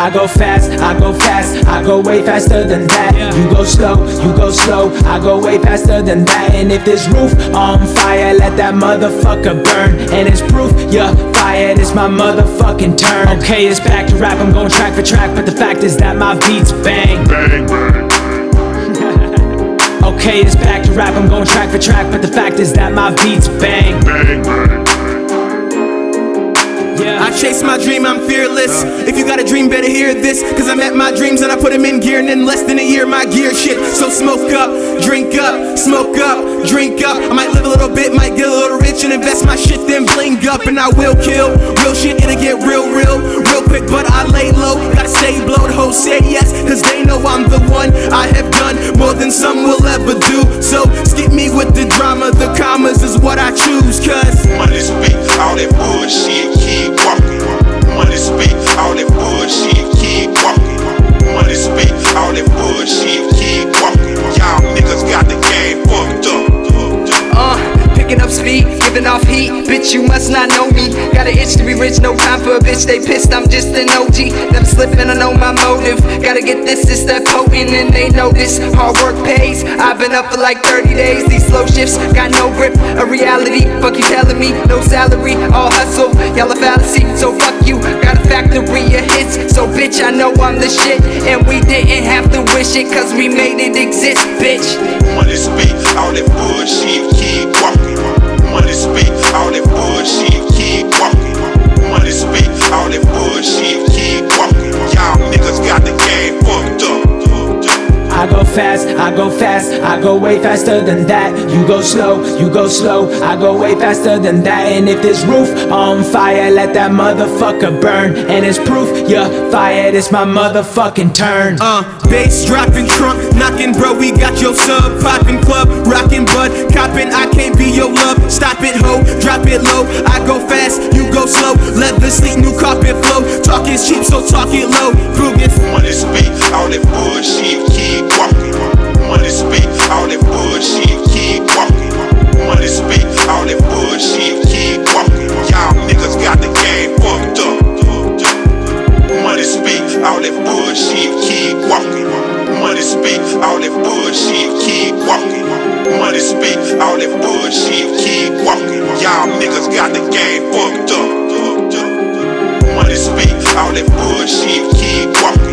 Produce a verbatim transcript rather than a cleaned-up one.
I go fast, I go fast, I go way faster than that. You go slow, you go slow, I go way faster than that. And if this roof on fire, let that motherfucker burn. And it's proof you're fired, it's my motherfucking turn. Okay, it's back to rap, I'm going track for track, but the fact is that my beats bang. Bang, bang. Okay, it's back to rap, I'm going track for track, but the fact is that my beats bang. Bang, bang. Yeah. I chase my dream, I'm fearless. If you got a dream, better hear this. Cause I met my dreams and I put them in gear. And in less than a year, my gear shit. So smoke up, drink up, smoke up, drink up. I might live a little bit, might get a little rich and invest my shit, then bling up. And I will kill real shit, it'll get real, real, real quick. But I lay low, gotta stay blowed. Hoes say yes, cause they know I'm the one. I have done more than some will ever do. So skip me with the drama, the commas is what I choose. Cause money speak, all that bullshit, keep walking. Money speak, all that bullshit, keep walking. Money speak, all that bullshit, keep walking. Y'all niggas got the game fucked up. Uh, picking up speed, giving off heat. Bitch, you must not know me. Got an itch to be rich, no time for a bitch. They pissed, I'm just an O G. Never slipping, I know my motive. Gotta get this, it's that potent, and they know this. Hard work pays. I've been up for like thirty days. These slow shifts got no grip. A reality, fuck you telling me. No salary, all hustle. Y'all a fallacy, so fuck you. Got a factory of hits, so bitch, I know I'm the shit. And we didn't have to wish it, cause we made it exist, bitch. Money speak, all that bullshit, keep walking. Money speak, all that bullshit, keep walking. Money speak, all that bullshit, keep walking. Y'all niggas got the game fucked up. I go fast, I go fast, I go way faster than that. You go slow, you go slow, I go way faster than that. And if this roof on fire, let that motherfucker burn. And it's proof you're fired, it's my motherfucking turn. Uh, bass dropping, trunk knocking, bro, we got your sub. Popping club, rocking bud, copping, I can't be your love. Stop it, ho, drop it low. I go fast, you go slow. Leather sleek, new carpet flow. Talk is cheap, so talk it low. Frugas. Money speak, all that bullshit, keep walking. Money speak, all that bullshit, keep walking. Money speak, all that bullshit, keep walking. Y'all niggas got the game fucked up. Money speak, all that bullshit, keep walking. Money speak, all that bullshit, keep walking. Money speak, all that bullshit, keep walking. Y'all niggas got the game fucked up. Money speak, all that bullshit, keep walking.